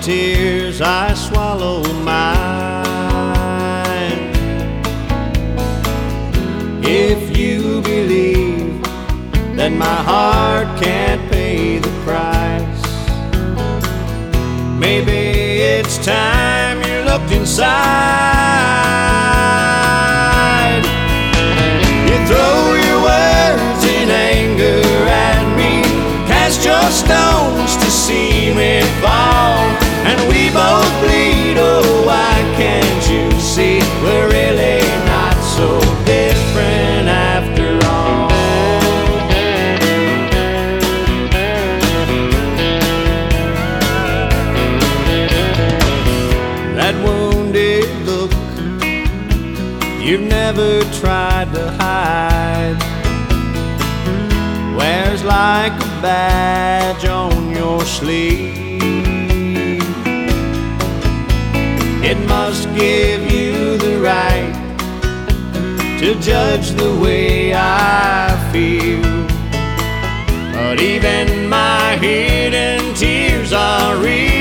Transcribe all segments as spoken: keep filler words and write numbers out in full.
tears I swallow mine. If you believe that my heart can't pay the price, maybe it's time you looked inside. You throw your words in anger at me, cast your stones to see me fall, and we both bleed. Oh, why can't you see we're really not so different after all? That wounded look you've never tried to hide wears like a badge on your sleeve. It must give you the right to judge the way I feel, but even my hidden tears are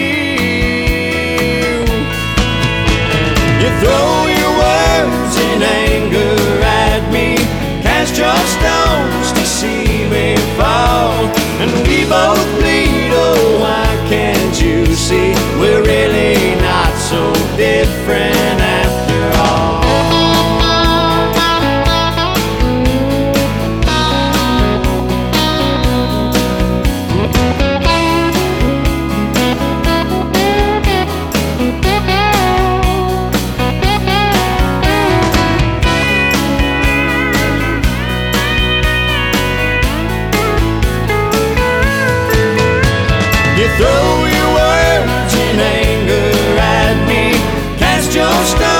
real. You throw your words in anger at me, cast your stones to see me fall, and we both bleed. Oh, why can't you see we're really not so different after all? You throw your words in anger at me, cast your stones